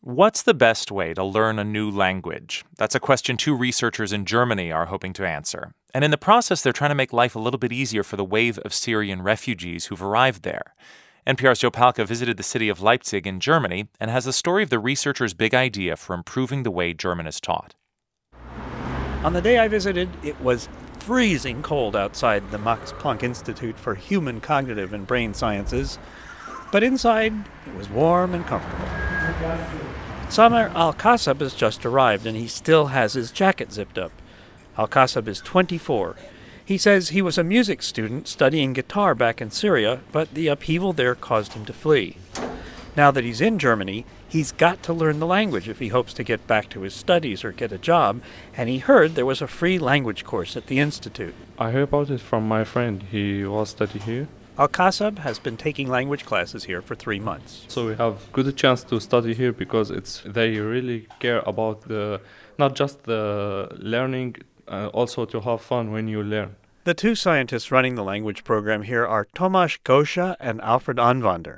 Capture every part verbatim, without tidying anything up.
What's the best way to learn a new language? That's a question two researchers in Germany are hoping to answer. And in the process, they're trying to make life a little bit easier for the wave of Syrian refugees who've arrived there. N P R's Joe Palca visited the city of Leipzig in Germany and has the story of the researchers' big idea for improving the way German is taught. On the day I visited, it was freezing cold outside the Max Planck Institute for Human Cognitive and Brain Sciences, but inside it was warm and comfortable. Samer Al-Kasab has just arrived, and he still has his jacket zipped up. Al-Kasab is twenty-four. He says he was a music student studying guitar back in Syria, but the upheaval there caused him to flee. Now that he's in Germany, he's got to learn the language if he hopes to get back to his studies or get a job, and he heard there was a free language course at the Institute. I heard about it from my friend. He was studying here. Al-Kasab has been taking language classes here for three months. So we have good chance to study here because it's they really care about the not just the learning, uh, also to have fun when you learn. The two scientists running the language program here are Tomasz Goscha and Alfred Anwander.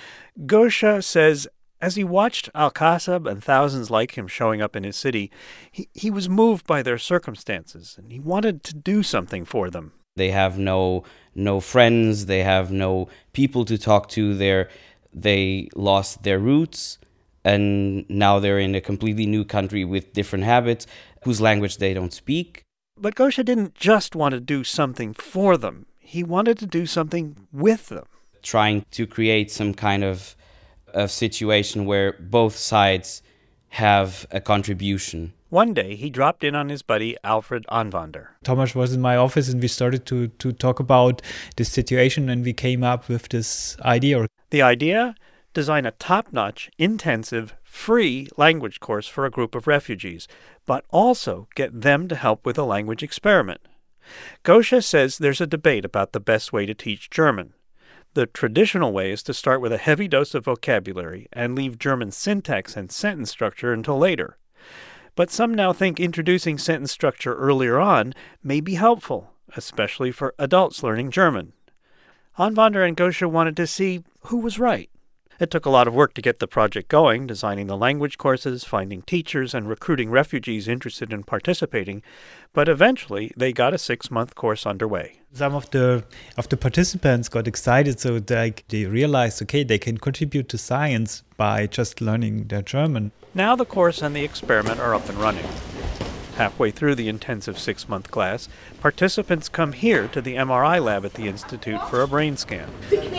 Goscha says as he watched Al-Kasab and thousands like him showing up in his city, he, he was moved by their circumstances, and he wanted to do something for them. They have no no friends, they have no people to talk to, They're, they lost their roots, and now they're in a completely new country with different habits, whose language they don't speak. But Goscha didn't just want to do something for them. He wanted to do something with them. Trying to create some kind of, of situation where both sides have a contribution. One day, he dropped in on his buddy, Alfred Anwander. Thomas was in my office, and we started to, to talk about this situation, and we came up with this idea. The idea? Design a top-notch, intensive, free language course for a group of refugees, but also get them to help with a language experiment. Goscha says there's a debate about the best way to teach German. The traditional way is to start with a heavy dose of vocabulary and leave German syntax and sentence structure until later. But some now think introducing sentence structure earlier on may be helpful, especially for adults learning German. Anwander and Goscha wanted to see who was right. It took a lot of work to get the project going, designing the language courses, finding teachers, and recruiting refugees interested in participating, but eventually they got a six-month course underway. Some of the of the participants got excited, so they, they realized, okay, they can contribute to science by just learning their German. Now the course and the experiment are up and running. Halfway through the intensive six-month class, participants come here to the M R I lab at the Institute for a brain scan.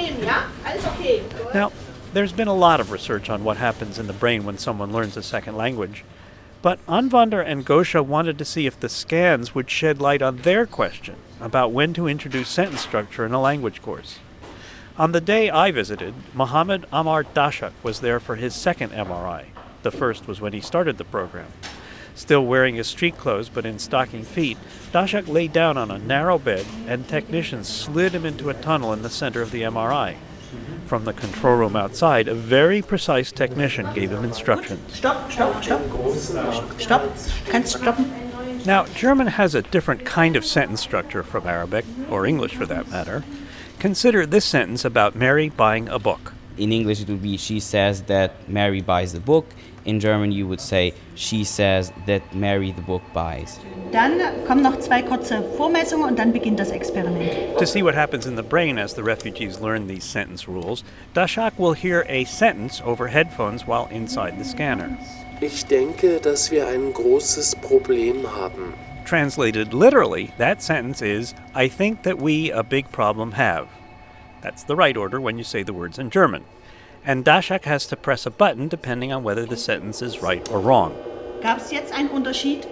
Now, there's been a lot of research on what happens in the brain when someone learns a second language, but Anwander and Goscha wanted to see if the scans would shed light on their question about when to introduce sentence structure in a language course. On the day I visited, Mohammed Amar Dashak was there for his second M R I. The first was when he started the program. Still wearing his street clothes but in stocking feet, Dashak lay down on a narrow bed and technicians slid him into a tunnel in the center of the M R I. From the control room outside, a very precise technician gave him instructions. Stop, stop, stop. Stop. Kannst stoppen. Now, German has a different kind of sentence structure from Arabic, or English for that matter. Consider this sentence about Mary buying a book. In English, it would be, she says that Mary buys the book. In German, you would say, she says that Mary the book buys. Dann kommen noch zwei kurze Vormessungen und dann beginnt das Experiment. To see what happens in the brain as the refugees learn these sentence rules, Dashak will hear a sentence over headphones while inside the scanner. Ich denke, dass wir ein großes Problem haben. Translated literally, that sentence is, I think that we a big problem have. That's the right order when you say the words in German. And Dashak has to press a button depending on whether the sentence is right or wrong. Gab's jetzt einen Unterschied?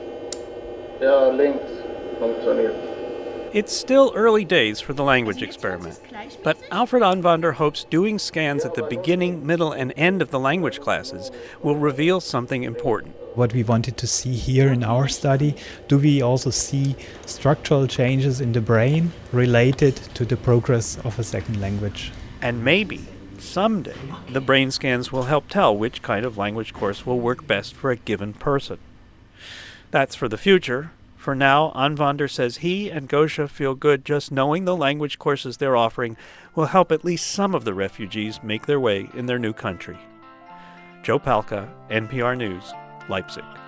Ja, links. Funktioniert. It's still early days for the language experiment, but Alfred Anwander hopes doing scans at the beginning, middle, and end of the language classes will reveal something important. What we wanted to see here in our study, do we also see structural changes in the brain related to the progress of a second language? And maybe, someday, the brain scans will help tell which kind of language course will work best for a given person. That's for the future. For now, Anwander says he and Goscha feel good just knowing the language courses they're offering will help at least some of the refugees make their way in their new country. Joe Palca, N P R News, Leipzig.